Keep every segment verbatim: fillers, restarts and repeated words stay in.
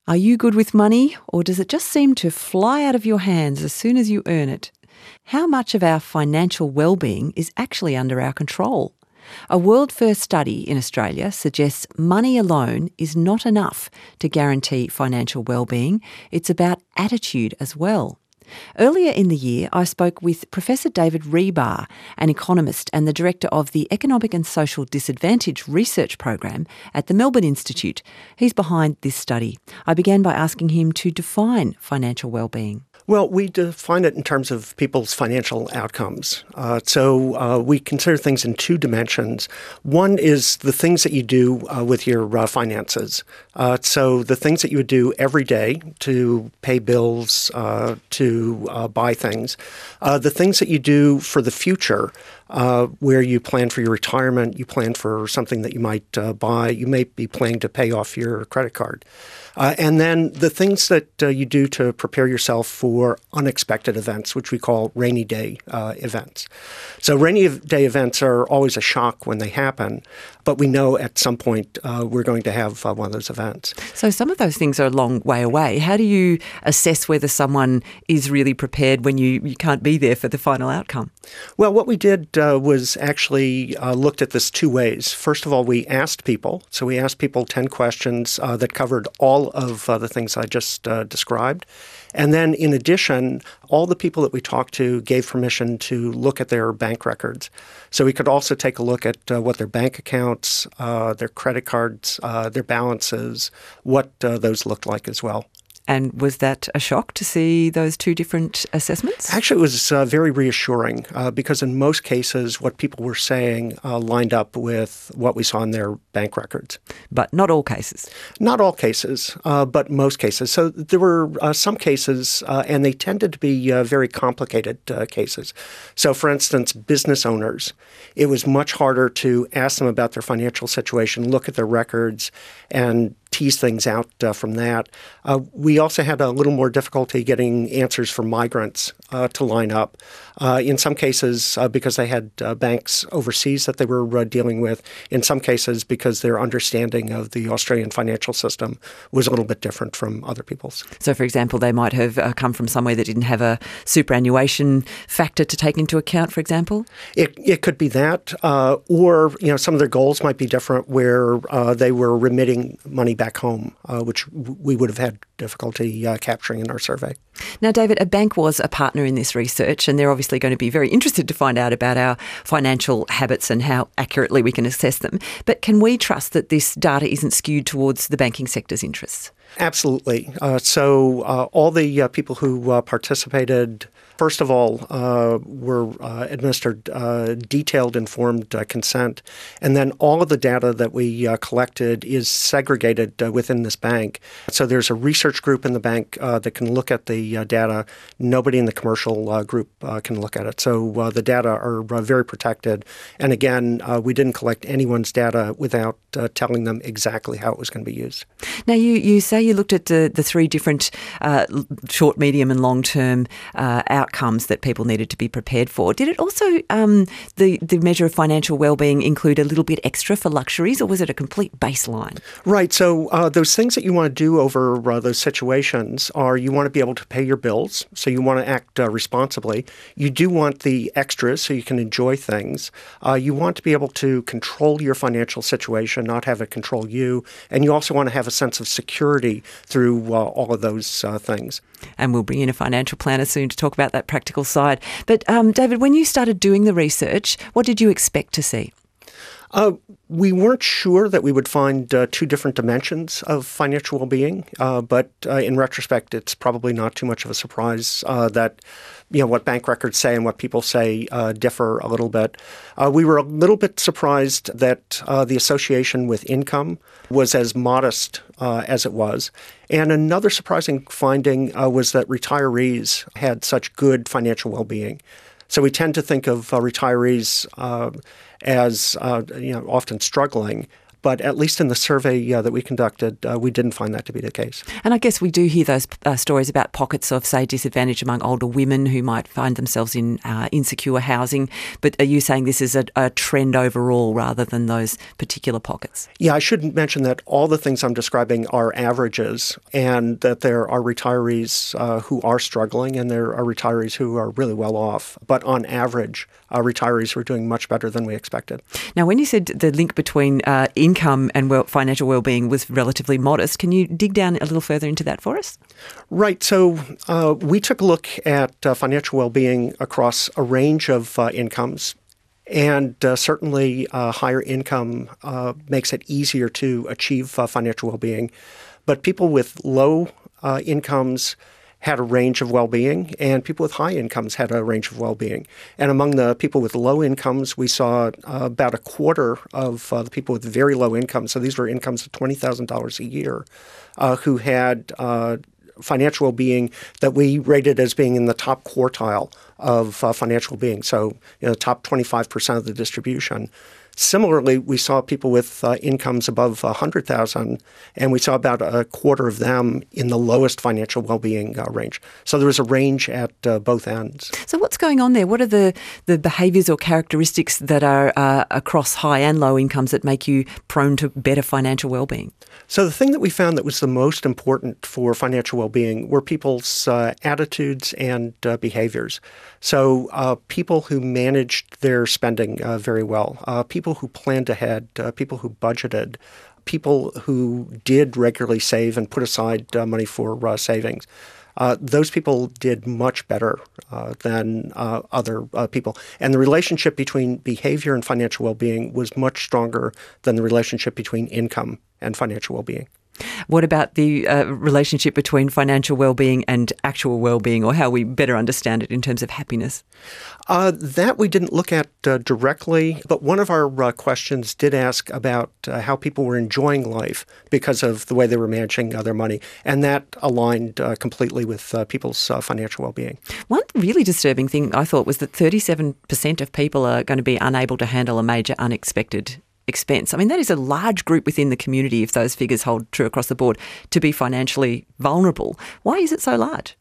Are you good with money, or does it just seem to fly out of your hands as soon as you earn it? How much of our financial well-being is actually under our control? A world-first study in Australia suggests money alone is not enough to guarantee financial well-being. It's about attitude as well. Earlier in the year, I spoke with Professor David Rebar, an economist and the director of the Economic and Social Disadvantage Research Program at the Melbourne Institute. He's behind this study. I began by asking him to define financial well-being. Well, we define it in terms of people's financial outcomes. Uh, so uh, we consider things in two dimensions. One is the things that you do uh, with your uh, finances. Uh, so the things that you would do every day to pay bills, uh, to uh, buy things. Uh, the things that you do for the future, uh, where you plan for your retirement, you plan for something that you might uh, buy, you may be planning to pay off your credit card. Uh, and then the things that uh, you do to prepare yourself for unexpected events, which we call rainy day uh, events. So rainy day events are always a shock when they happen, but we know at some point uh, we're going to have uh, one of those events. So some of those things are a long way away. How do you assess whether someone is really prepared when you, you can't be there for the final outcome? Well, what we did uh, was actually uh, looked at this two ways. First of all, we asked people. So we asked people ten questions uh, that covered all of uh, the things I just uh, described. And then in addition, all the people that we talked to gave permission to look at their bank records. So we could also take a look at uh, what their bank accounts, uh, their credit cards, uh, their balances, what uh, those looked like as well. And was that a shock to see those two different assessments? Actually, it was uh, very reassuring uh, because in most cases, what people were saying uh, lined up with what we saw in their bank records. But not all cases? Not all cases, uh, but most cases. So there were uh, some cases, uh, and they tended to be uh, very complicated uh, cases. So for instance, business owners, it was much harder to ask them about their financial situation, look at their records, and tease things out uh, from that. Uh, we also had a little more difficulty getting answers from migrants uh, to line up. Uh, in some cases, uh, because they had uh, banks overseas that they were uh, dealing with. In some cases, because their understanding of the Australian financial system was a little bit different from other people's. So, for example, they might have uh, come from somewhere that didn't have a superannuation factor to take into account, for example? It, it could be that. Uh, or, you know, some of their goals might be different where uh, they were remitting money back home, uh, which we would have had difficulty uh, capturing in our survey. Now, David, a bank was a partner in this research, and they're obviously going to be very interested to find out about our financial habits and how accurately we can assess them. But can we trust that this data isn't skewed towards the banking sector's interests? Absolutely. Uh, so uh, all the uh, people who uh, participated, first of all, uh, were uh, administered uh, detailed informed uh, consent. And then all of the data that we uh, collected is segregated uh, within this bank. So there's a research group in the bank uh, that can look at the uh, data. Nobody in the commercial uh, group uh, can look at it. So uh, the data are uh, very protected. And again, uh, we didn't collect anyone's data without uh, telling them exactly how it was going to be used. Now, you, you say you looked at the, the three different uh, short, medium and long-term uh, outcomes that people needed to be prepared for. Did it also, um, the, the measure of financial well-being, include a little bit extra for luxuries, or was it a complete baseline? Right. So uh, those things that you want to do over uh, those situations are you want to be able to pay your bills, so you want to act uh, responsibly. You do want the extras so you can enjoy things. Uh, you want to be able to control your financial situation, not have it control you. And you also want to have a sense of security through uh, all of those uh, things. And we'll bring in a financial planner soon to talk about that practical side. But um, David, when you started doing the research, what did you expect to see? Uh, we weren't sure that we would find uh, two different dimensions of financial well-being, uh, but uh, in retrospect, it's probably not too much of a surprise uh, that you know what bank records say and what people say uh, differ a little bit. Uh, we were a little bit surprised that uh, the association with income was as modest uh, as it was. And another surprising finding uh, was that retirees had such good financial well-being. So we tend to think of uh, retirees uh, as uh, you know often struggling, but at least in the survey uh, that we conducted, uh, we didn't find that to be the case. And I guess we do hear those uh, stories about pockets of, say, disadvantage among older women who might find themselves in uh, insecure housing. But are you saying this is a, a trend overall rather than those particular pockets? Yeah, I should mention that all the things I'm describing are averages, and that there are retirees uh, who are struggling and there are retirees who are really well off. But on average, uh, retirees were doing much better than we expected. Now, when you said the link between uh, income and well, financial well-being was relatively modest, can you dig down a little further into that for us? Right. So uh, we took a look at uh, financial well-being across a range of uh, incomes. And uh, certainly uh, higher income uh, makes it easier to achieve uh, financial well-being. But people with low uh, incomes had a range of well-being, and people with high incomes had a range of well-being. And among the people with low incomes, we saw uh, about a quarter of uh, the people with very low incomes, so these were incomes of twenty thousand dollars a year, uh, who had uh, financial well-being that we rated as being in the top quartile of uh, financial well-being, so you know, top twenty-five percent of the distribution. Similarly, we saw people with uh, incomes above one hundred thousand dollars, and we saw about a quarter of them in the lowest financial well-being uh, range. So there was a range at uh, both ends. So what's going on there? What are the, the behaviours or characteristics that are uh, across high and low incomes that make you prone to better financial well-being? So the thing that we found that was the most important for financial well-being were people's uh, attitudes and uh, behaviors. So uh, people who managed their spending uh, very well, uh, people who planned ahead, uh, people who budgeted, people who did regularly save and put aside uh, money for uh, savings. Uh, those people did much better uh, than uh, other uh, people. And the relationship between behavior and financial well-being was much stronger than the relationship between income and financial well-being. What about the uh, relationship between financial well-being and actual well-being, or how we better understand it in terms of happiness? Uh, that we didn't look at uh, directly, but one of our uh, questions did ask about uh, how people were enjoying life because of the way they were managing uh, their money, and that aligned uh, completely with uh, people's uh, financial well-being. One really disturbing thing I thought was that thirty-seven percent of people are going to be unable to handle a major unexpected expense. I mean, that is a large group within the community, if those figures hold true across the board, to be financially vulnerable. Why is it so large?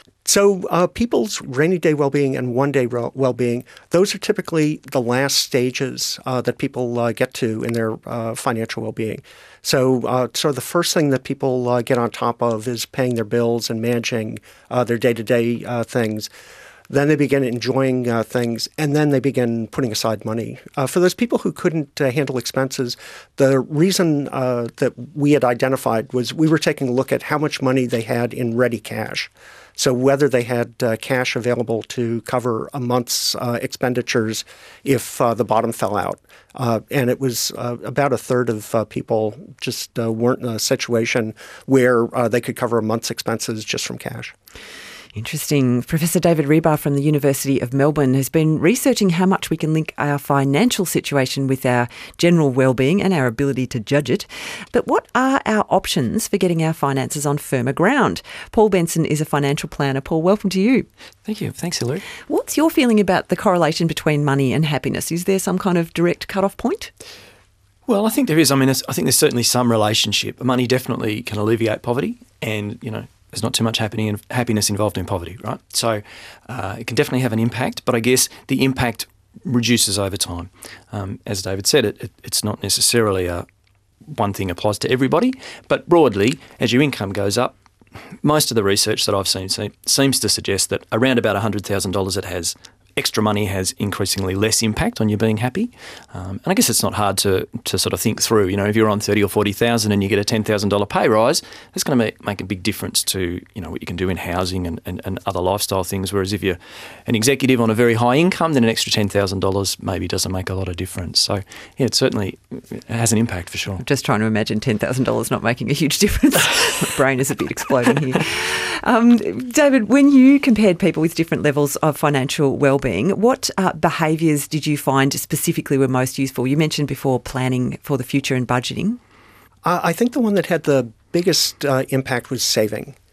So uh, people's rainy day well-being and one-day well-being, those are typically the last stages uh, that people uh, get to in their uh, financial well-being. So, uh, so the first thing that people uh, get on top of is paying their bills and managing uh, their day-to-day uh, things. Then they begin enjoying uh, things, and then they begin putting aside money. Uh, for those people who couldn't uh, handle expenses, the reason uh, that we had identified was we were taking a look at how much money they had in ready cash. So whether they had uh, cash available to cover a month's uh, expenditures if uh, the bottom fell out. Uh, and it was uh, about a third of uh, people just uh, weren't in a situation where uh, they could cover a month's expenses just from cash. Interesting. Professor David Rebar from the University of Melbourne has been researching how much we can link our financial situation with our general well-being and our ability to judge it. But what are our options for getting our finances on firmer ground? Paul Benson is a financial planner. Paul, welcome to you. Thank you. Thanks, Hilary. What's your feeling about the correlation between money and happiness? Is there some kind of direct cut-off point? Well, I think there is. I mean, I think there's certainly some relationship. Money definitely can alleviate poverty, and, you know, there's not too much happening in, happiness involved in poverty, right? So uh, it can definitely have an impact, but I guess the impact reduces over time. Um, as David said, it, it, it's not necessarily a one thing applies to everybody, but broadly, as your income goes up, most of the research that I've seen se- seems to suggest that around about one hundred thousand dollars it has extra money has increasingly less impact on you being happy. Um, and I guess it's not hard to to sort of think through. You know, if you're on thirty or forty thousand and you get a ten thousand dollars pay rise, that's going to make, make a big difference to, you know, what you can do in housing and, and, and other lifestyle things. Whereas if you're an executive on a very high income, then an extra ten thousand dollars maybe doesn't make a lot of difference. So, yeah, it certainly has an impact for sure. I'm just trying to imagine ten thousand dollars not making a huge difference. My brain is a bit exploding here. Um, David, when you compared people with different levels of financial well-being, what uh, behaviours did you find specifically were most useful? You mentioned before planning for the future and budgeting. Uh, I think the one that had the biggest uh, impact was saving.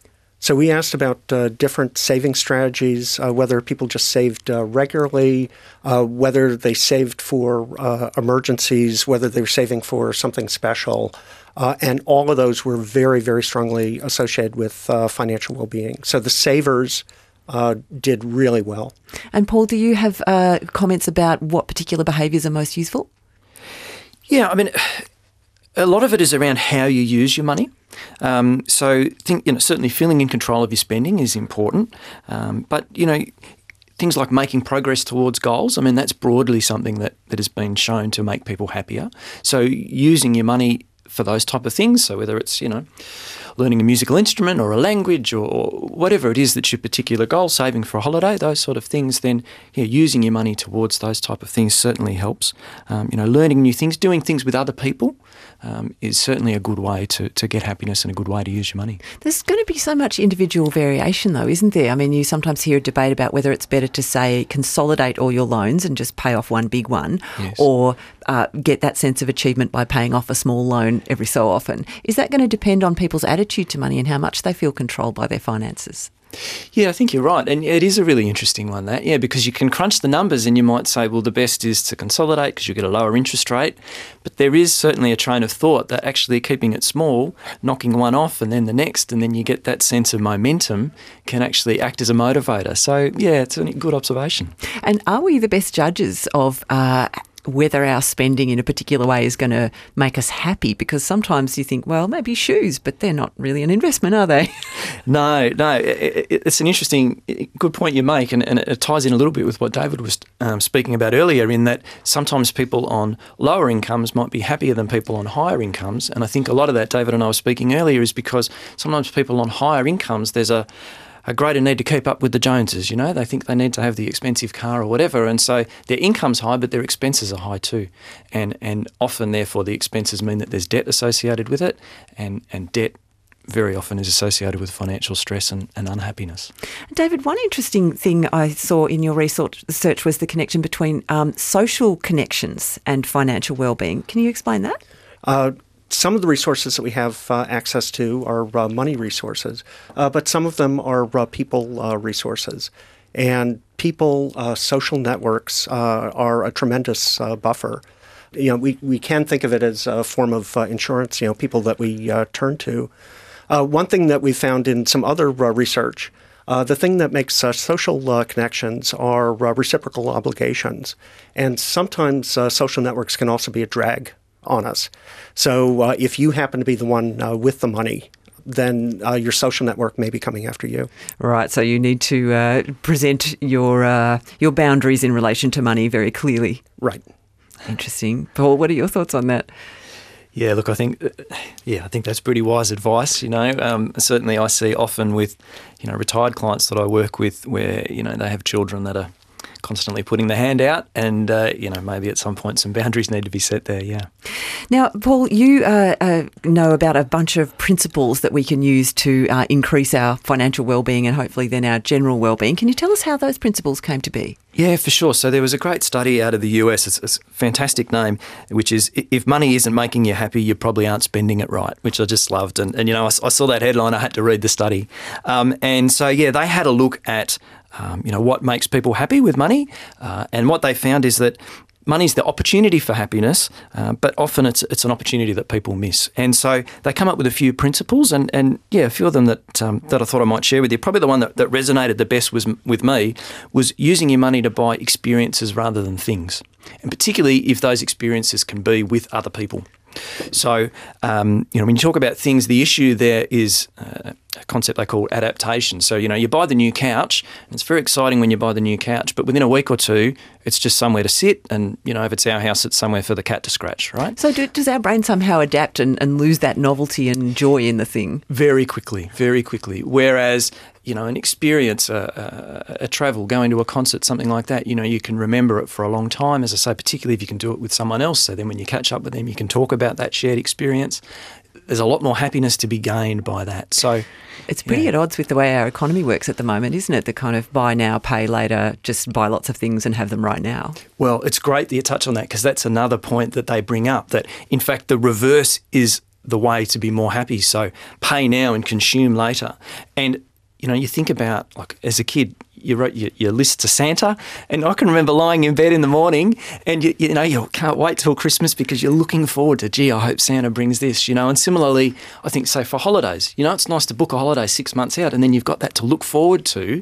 So we asked about uh, different saving strategies, uh, whether people just saved uh, regularly, uh, whether they saved for uh, emergencies, whether they were saving for something special. Uh, and all of those were very, very strongly associated with uh, financial well-being. So the savers uh, did really well. And Paul, do you have uh, comments about what particular behaviours are most useful? Yeah, I mean, a lot of it is around how you use your money. Um, so, think you know, certainly feeling in control of your spending is important. Um, but you know, things like making progress towards goals. I mean, that's broadly something that that has been shown to make people happier. So, using your money for those type of things. So, whether it's you know, learning a musical instrument or a language or, or whatever it is that's your particular goal, saving for a holiday, those sort of things, then yeah, using your money towards those type of things certainly helps. Um, you know, learning new things, doing things with other people um, is certainly a good way to, to get happiness and a good way to use your money. There's going to be so much individual variation though, isn't there? I mean, you sometimes hear a debate about whether it's better to say consolidate all your loans and just pay off one big one, yes, or uh, get that sense of achievement by paying off a small loan every so often. Is that going to depend on people's attitude to money and how much they feel controlled by their finances? Yeah, I think you're right. And it is a really interesting one, that. Yeah, because you can crunch the numbers and you might say, well, the best is to consolidate because you get a lower interest rate. But there is certainly a train of thought that actually keeping it small, knocking one off and then the next, and then you get that sense of momentum, can actually act as a motivator. So, yeah, it's a good observation. And are we the best judges of uh, whether our spending in a particular way is going to make us happy? Because sometimes you think, well, maybe shoes, but they're not really an investment, are they? No, no. It, it, it's an interesting, good point you make, and, and it ties in a little bit with what David was um, speaking about earlier, in that sometimes people on lower incomes might be happier than people on higher incomes. And I think a lot of that, David and I were speaking earlier, is because sometimes people on higher incomes, there's a a greater need to keep up with the Joneses, you know. They think they need to have the expensive car or whatever, and so their income's high, but their expenses are high too. And and often, therefore, the expenses mean that there's debt associated with it, and, and debt very often is associated with financial stress and, and unhappiness. David, one interesting thing I saw in your research was the connection between um, social connections and financial well-being. Can you explain that? Uh, Some of the resources that we have uh, access to are uh, money resources, uh, but some of them are uh, people uh, resources. And people, uh, social networks uh, are a tremendous uh, buffer. You know, we, we can think of it as a form of uh, insurance, you know, people that we uh, turn to. Uh, one thing that we found in some other uh, research, uh, the thing that makes uh, social uh, connections are uh, reciprocal obligations. And sometimes uh, social networks can also be a drag on us. So uh, if you happen to be the one uh, with the money, then uh, your social network may be coming after you. Right, so you need to uh, present your uh, your boundaries in relation to money very clearly. Right. Interesting. Paul, what are your thoughts on that? Yeah, look, I think, yeah, I think that's pretty wise advice. You know, um, certainly I see often with, you know, retired clients that I work with, where you know they have children that are constantly putting the hand out, and uh, you know, maybe at some point some boundaries need to be set there. Yeah. Now, Paul, you uh, uh, know about a bunch of principles that we can use to uh, increase our financial well-being and hopefully then our general well-being. Can you tell us how those principles came to be? Yeah, for sure. So there was a great study out of the U S, it's, it's a fantastic name, which is, if money isn't making you happy, you probably aren't spending it right, which I just loved. And, and you know, I, I saw that headline, I had to read the study. Um, and so, yeah, they had a look at, um, you know, what makes people happy with money. Uh, and what they found is that money's the opportunity for happiness, uh, but often it's it's an opportunity that people miss. And so they come up with a few principles, and, and yeah, a few of them that um, that I thought I might share with you. Probably the one that, that resonated the best was with me was using your money to buy experiences rather than things, and particularly if those experiences can be with other people. So, um, you know, when you talk about things, the issue there is uh, a concept they call adaptation. So, you know, you buy the new couch, and it's very exciting when you buy the new couch, but within a week or two, it's just somewhere to sit, and, you know, if it's our house, it's somewhere for the cat to scratch, right? So do, does our brain somehow adapt and, and lose that novelty and joy in the thing? Very quickly, very quickly. Whereas, you know, an experience, a, a, a travel, going to a concert, something like that, you know, you can remember it for a long time, as I say, particularly if you can do it with someone else. So then when you catch up with them, you can talk about that shared experience. There's a lot more happiness to be gained by that. So it's pretty yeah. at odds with the way our economy works at the moment, isn't it? The kind of buy now, pay later, just buy lots of things and have them right now. Well, it's great that you touch on that, because that's another point that they bring up, that in fact the reverse is the way to be more happy. So pay now and consume later. And you know, you think about, like, as a kid, you wrote your, your list to Santa, and I can remember lying in bed in the morning and, you, you know, you can't wait till Christmas because you're looking forward to, gee, I hope Santa brings this, you know. And similarly, I think, say, for holidays, you know, it's nice to book a holiday six months out and then you've got that to look forward to.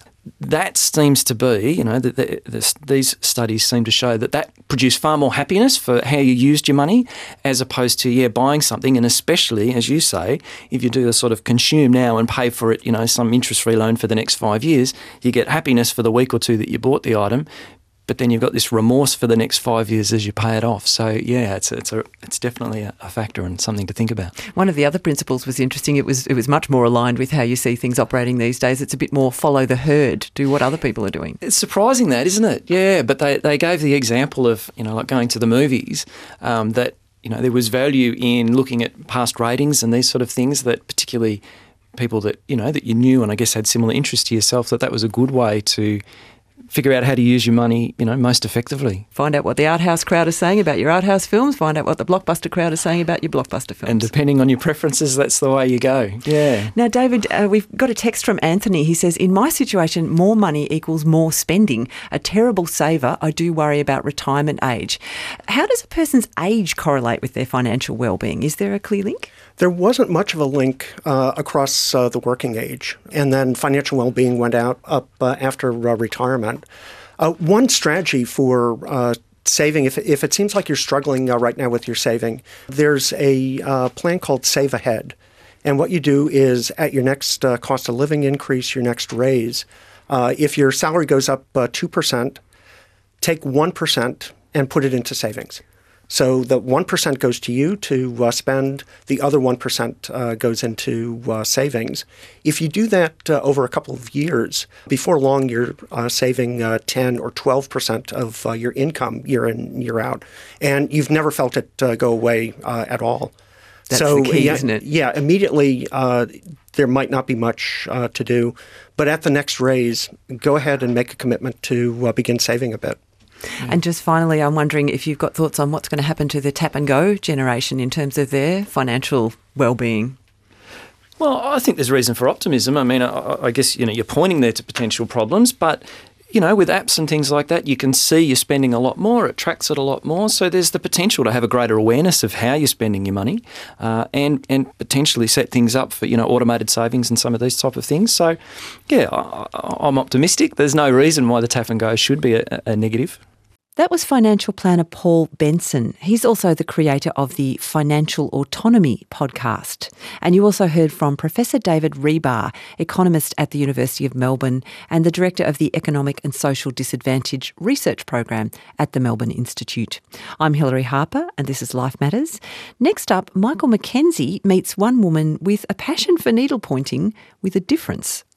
That seems to be, you know, that the, the, these studies seem to show that that produced far more happiness for how you used your money as opposed to, yeah, buying something. And especially, as you say, if you do the sort of consume now and pay for it, you know, some interest-free loan for the next five years, you get happiness for the week or two that you bought the item, but then you've got this remorse for the next five years as you pay it off. So, yeah, it's it's a, it's definitely a, a factor and something to think about. One of the other principles was interesting. It was it was much more aligned with how you see things operating these days. It's a bit more follow the herd, do what other people are doing. It's surprising that, isn't it? Yeah, but they, they gave the example of, you know, like going to the movies, um, that, you know, there was value in looking at past ratings and these sort of things, that particularly people that, you know, that you knew and I guess had similar interest to yourself, that that was a good way to figure out how to use your money, you know, most effectively. Find out what the art house crowd is saying about your art house films. Find out what the blockbuster crowd is saying about your blockbuster films. And depending on your preferences, that's the way you go. Yeah. Now, David, uh, we've got a text from Anthony. He says, in my situation, more money equals more spending. A terrible saver. I do worry about retirement age. How does a person's age correlate with their financial well-being? Is there a clear link? There wasn't much of a link uh, across uh, the working age, and then financial well-being went out up uh, after uh, retirement. Uh, one strategy for uh, saving, if, if it seems like you're struggling uh, right now with your saving, there's a uh, plan called Save Ahead. And what you do is at your next uh, cost of living increase, your next raise, uh, if your salary goes up uh, two percent, take one percent and put it into savings. So the one percent goes to you to uh, spend, the other one percent uh, goes into uh, savings. If you do that uh, over a couple of years, before long you're uh, saving uh, ten or twelve percent of uh, your income year in, year out. And you've never felt it uh, go away uh, at all. That's so, the key, yeah, isn't it? Yeah, immediately uh, there might not be much uh, to do. But at the next raise, go ahead and make a commitment to uh, begin saving a bit. And just finally, I'm wondering if you've got thoughts on what's going to happen to the tap and go generation in terms of their financial well-being. Well, I think there's reason for optimism. I mean, I, I guess, you know, you're pointing there to potential problems, but, you know, with apps and things like that, you can see you're spending a lot more, it tracks it a lot more. So there's the potential to have a greater awareness of how you're spending your money uh, and, and potentially set things up for, you know, automated savings and some of these type of things. So, yeah, I, I'm optimistic. There's no reason why the tap and go should be a, a negative. That was financial planner Paul Benson. He's also the creator of the Financial Autonomy podcast. And you also heard from Professor David Rebar, economist at the University of Melbourne and the director of the Economic and Social Disadvantage Research Program at the Melbourne Institute. I'm Hilary Harper and this is Life Matters. Next up, Michael McKenzie meets one woman with a passion for needle pointing with a difference.